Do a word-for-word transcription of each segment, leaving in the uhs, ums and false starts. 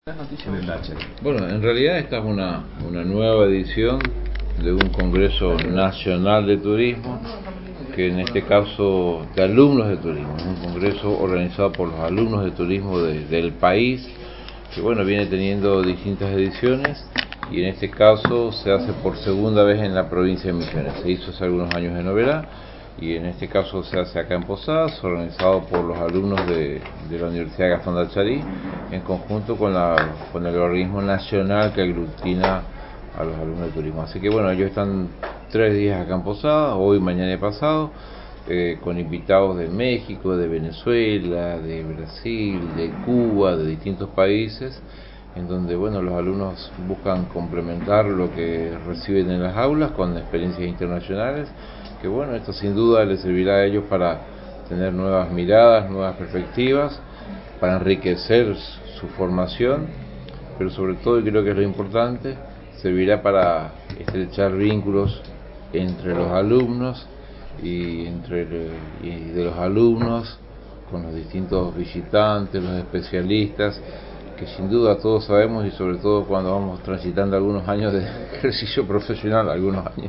Bueno, en realidad esta es una, una nueva edición de un Congreso Nacional de Turismo, que en este caso de alumnos de turismo, es un congreso organizado por los alumnos de turismo de, del país, que bueno, viene teniendo distintas ediciones y en este caso se hace por segunda vez en la provincia de Misiones. Se hizo hace algunos años en Oberá y en este caso se hace acá en Posadas, organizado por los alumnos de, de la Universidad Gastón de Acharí, en conjunto con, la, con el organismo nacional que aglutina a los alumnos de turismo. Así que bueno, ellos están tres días acá en Posadas, hoy, mañana y pasado, eh, con invitados de México, de Venezuela, de Brasil, de Cuba, de distintos países, en donde bueno, los alumnos buscan complementar lo que reciben en las aulas con experiencias internacionales, que bueno, esto sin duda les servirá a ellos para tener nuevas miradas, nuevas perspectivas, para enriquecer su formación, pero sobre todo, y creo que es lo importante, servirá para estrechar vínculos entre los alumnos y entre y de los alumnos con los distintos visitantes, los especialistas, que sin duda todos sabemos, y sobre todo cuando vamos transitando algunos años de ejercicio profesional, algunos años,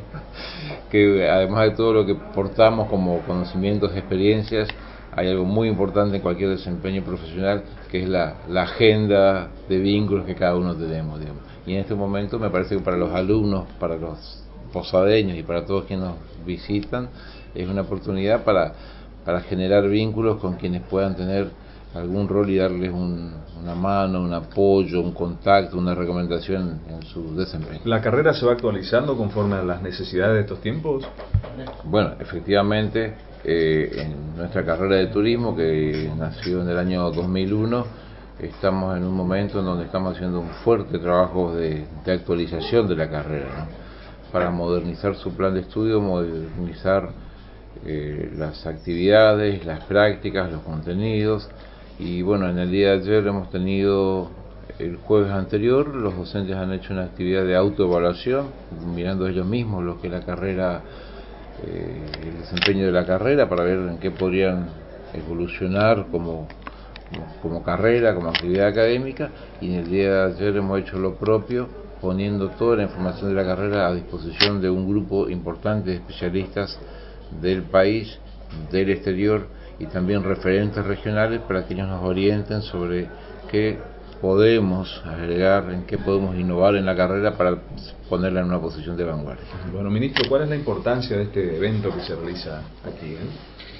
que además de todo lo que portamos como conocimientos, experiencias, hay algo muy importante en cualquier desempeño profesional, que es la, la agenda de vínculos que cada uno tenemos, digamos. Y en este momento me parece que para los alumnos, para los posadeños y para todos quienes nos visitan, es una oportunidad para, para generar vínculos con quienes puedan tener algún rol y darles un, una mano, un apoyo, un contacto, una recomendación en su desempeño. ¿La carrera se va actualizando conforme a las necesidades de estos tiempos? Bueno, efectivamente, eh, en nuestra carrera de turismo, que nació en el año dos mil uno, estamos en un momento en donde estamos haciendo un fuerte trabajo de, de actualización de la carrera, ¿no? Para modernizar su plan de estudio, modernizar eh, las actividades, las prácticas, los contenidos. Y bueno, en el día de ayer hemos tenido, el jueves anterior, los docentes han hecho una actividad de autoevaluación, mirando ellos mismos lo que es la carrera, eh, el desempeño de la carrera, para ver en qué podrían evolucionar como, como, como carrera, como actividad académica. Y en el día de ayer hemos hecho lo propio, poniendo toda la información de la carrera a disposición de un grupo importante de especialistas del país, del exterior, y también referentes regionales, para que ellos nos orienten sobre qué podemos agregar, en qué podemos innovar en la carrera para ponerla en una posición de vanguardia. Bueno, ministro, ¿cuál es la importancia de este evento que se realiza aquí? ¿eh?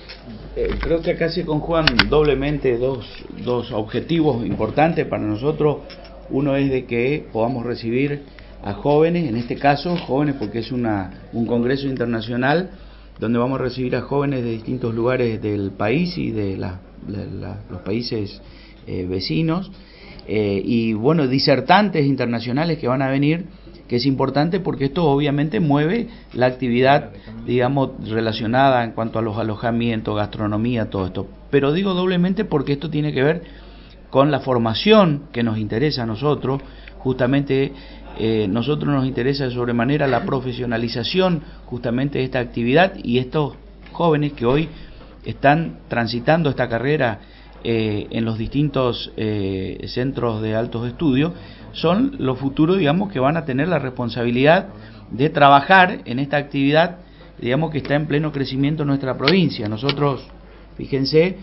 Eh, creo que acá se conjugan doblemente dos, dos objetivos importantes para nosotros. Uno es de que podamos recibir a jóvenes, en este caso jóvenes porque es una, un congreso internacional donde vamos a recibir a jóvenes de distintos lugares del país y de la, de la, los países eh, vecinos, eh, y bueno, disertantes internacionales que van a venir, que es importante porque esto obviamente mueve la actividad, digamos, relacionada en cuanto a los alojamientos, gastronomía, todo esto. Pero digo doblemente porque esto tiene que ver con la formación que nos interesa a nosotros. Justamente eh, nosotros nos interesa de sobremanera la profesionalización justamente de esta actividad, y estos jóvenes que hoy están transitando esta carrera eh, en los distintos eh, centros de altos estudios son los futuros, digamos, que van a tener la responsabilidad de trabajar en esta actividad, digamos, que está en pleno crecimiento en nuestra provincia. Nosotros, fíjense,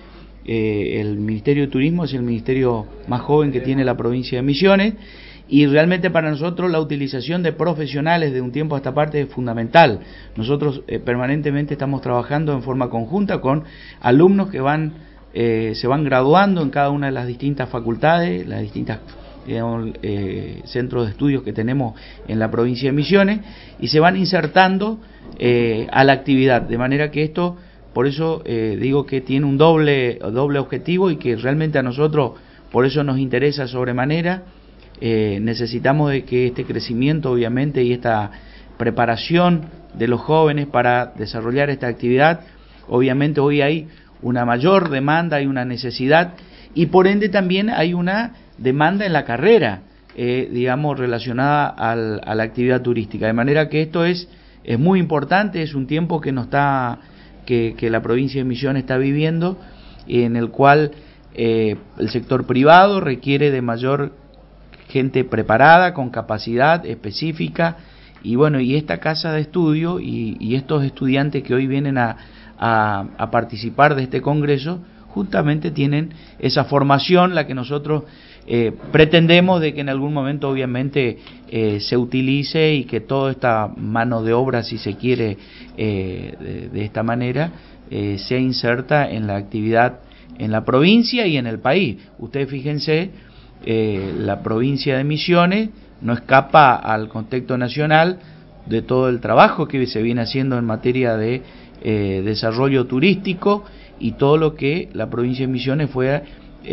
eh, el Ministerio de Turismo es el ministerio más joven que tiene la provincia de Misiones, y realmente para nosotros la utilización de profesionales de un tiempo a esta parte es fundamental. Nosotros eh, permanentemente estamos trabajando en forma conjunta con alumnos que van eh, se van graduando en cada una de las distintas facultades, las distintas digamos, eh, centros de estudios que tenemos en la provincia de Misiones, y se van insertando eh, a la actividad, de manera que esto, por eso eh, digo que tiene un doble, doble objetivo, y que realmente a nosotros por eso nos interesa sobremanera. Eh, necesitamos de que este crecimiento obviamente y esta preparación de los jóvenes para desarrollar esta actividad, obviamente hoy hay una mayor demanda, hay una necesidad, y por ende también hay una demanda en la carrera, eh, digamos, relacionada al, a la actividad turística, de manera que esto es, es muy importante, es un tiempo que nos está, que, que la provincia de Misiones está viviendo, en el cual eh, el sector privado requiere de mayor gente preparada, con capacidad específica, y bueno, y esta casa de estudio y, y estos estudiantes que hoy vienen a, a, a participar de este congreso, justamente tienen esa formación, la que nosotros eh, pretendemos de que en algún momento obviamente eh, se utilice y que toda esta mano de obra, si se quiere eh, de, de esta manera, eh, sea inserta en la actividad en la provincia y en el país. Ustedes fíjense, eh, la provincia de Misiones no escapa al contexto nacional de todo el trabajo que se viene haciendo en materia de eh, desarrollo turístico y todo lo que la provincia de Misiones fue,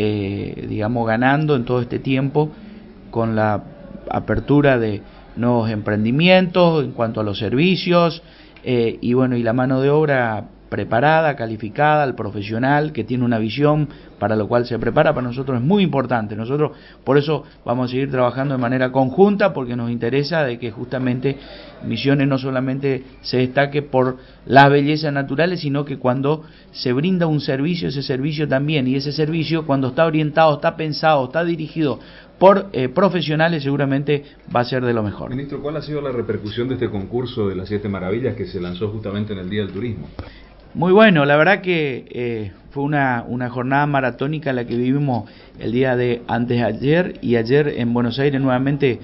eh, digamos, ganando en todo este tiempo con la apertura de nuevos emprendimientos en cuanto a los servicios, eh, y bueno, y la mano de obra preparada, calificada, el profesional que tiene una visión para lo cual se prepara, para nosotros es muy importante. Nosotros por eso vamos a seguir trabajando de manera conjunta, porque nos interesa de que justamente Misiones no solamente se destaque por las bellezas naturales, sino que cuando se brinda un servicio, ese servicio también, y ese servicio cuando está orientado, está pensado, está dirigido por eh, profesionales, seguramente va a ser de lo mejor. Ministro, ¿cuál ha sido la repercusión de este concurso de las siete maravillas que se lanzó justamente en el Día del Turismo? Muy bueno, la verdad que eh, fue una, una jornada maratónica la que vivimos el día de antes de ayer y ayer en Buenos Aires nuevamente,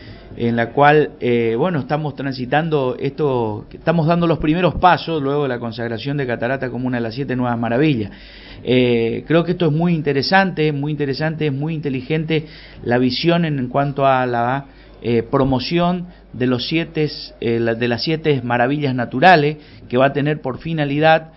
en la cual, eh, bueno, estamos transitando esto, estamos dando los primeros pasos luego de la consagración de Catarata como una de las siete nuevas maravillas. Eh, creo que esto es muy interesante, muy interesante, es muy inteligente la visión en, en cuanto a la eh, promoción de los siete, eh, de las siete maravillas naturales, que va a tener por finalidad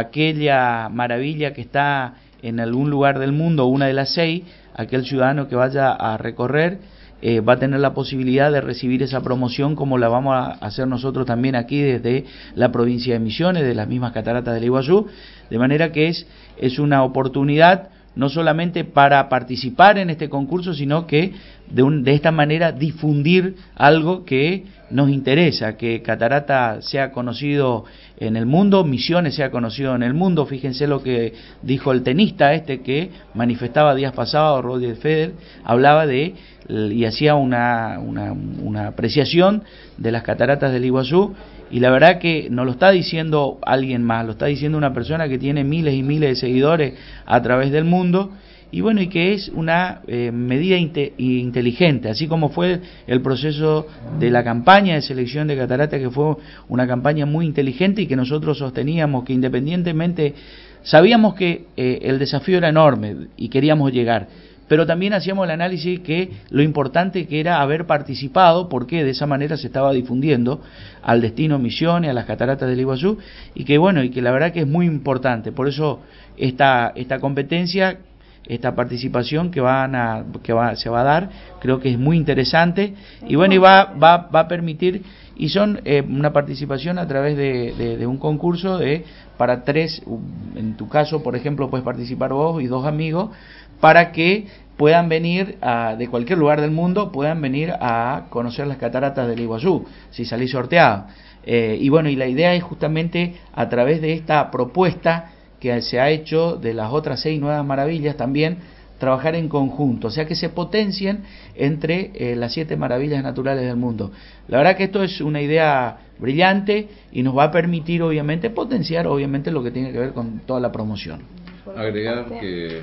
aquella maravilla que está en algún lugar del mundo, una de las seis, aquel ciudadano que vaya a recorrer eh, va a tener la posibilidad de recibir esa promoción, como la vamos a hacer nosotros también aquí desde la provincia de Misiones, de las mismas cataratas del Iguazú, de manera que es, es una oportunidad no solamente para participar en este concurso, sino que de, un, de esta manera difundir algo que nos interesa, que Catarata sea conocido en el mundo, Misiones sea conocido en el mundo. Fíjense lo que dijo el tenista este que manifestaba días pasados, Roger Federer, hablaba de y hacía una, una, una apreciación de las cataratas del Iguazú, y la verdad que no lo está diciendo alguien más, lo está diciendo una persona que tiene miles y miles de seguidores a través del mundo, y bueno, y que es una eh, medida inte inteligente, así como fue el proceso de la campaña de selección de Catarata, que fue una campaña muy inteligente y que nosotros sosteníamos que independientemente, sabíamos que eh, el desafío era enorme y queríamos llegar, pero también hacíamos el análisis que lo importante que era haber participado, porque de esa manera se estaba difundiendo al destino Misiones, a las cataratas del Iguazú, y que bueno, y que la verdad que es muy importante. Por eso esta, esta competencia, esta participación que van a, que va, se va a dar, creo que es muy interesante, y bueno, y va, va, va a permitir, y son eh, una participación a través de, de, de un concurso de para tres, en tu caso, por ejemplo, puedes participar vos y dos amigos, para que puedan venir a, de cualquier lugar del mundo, puedan venir a conocer las cataratas del Iguazú, si salís sorteado. Eh, y bueno, y la idea es justamente a través de esta propuesta que se ha hecho de las otras seis nuevas maravillas también, trabajar en conjunto, o sea que se potencien entre eh, las siete maravillas naturales del mundo. La verdad que esto es una idea brillante y nos va a permitir obviamente potenciar obviamente lo que tiene que ver con toda la promoción. Agregar que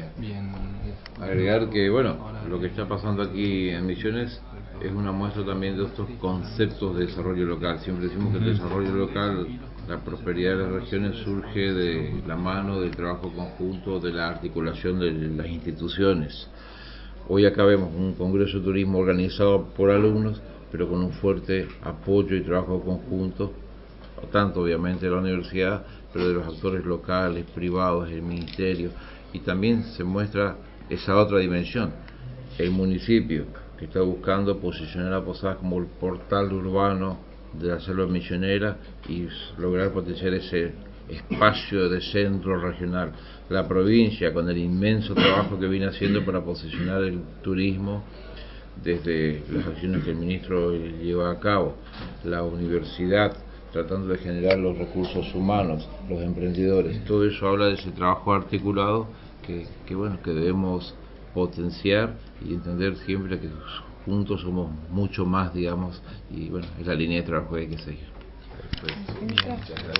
agregar que bueno, lo que está pasando aquí en Misiones es una muestra también de estos conceptos de desarrollo local. Siempre decimos que el desarrollo local, la prosperidad de las regiones surge de la mano del trabajo conjunto, de la articulación de las instituciones. Hoy acá vemos un congreso de turismo organizado por alumnos, pero con un fuerte apoyo y trabajo conjunto, tanto obviamente de la universidad, pero de los actores locales, privados, el ministerio, y también se muestra esa otra dimensión, el municipio, que está buscando posicionar a Posadas como el portal urbano de la selva misionera y lograr potenciar ese espacio de centro regional. La provincia, con el inmenso trabajo que viene haciendo para posicionar el turismo desde las acciones que el ministro lleva a cabo, la universidad tratando de generar los recursos humanos, los emprendedores, todo eso habla de ese trabajo articulado que, que bueno, que debemos potenciar y entender siempre que juntos somos mucho más, digamos, y bueno, es la línea de trabajo que hay que seguir. Perfecto. Muchas gracias.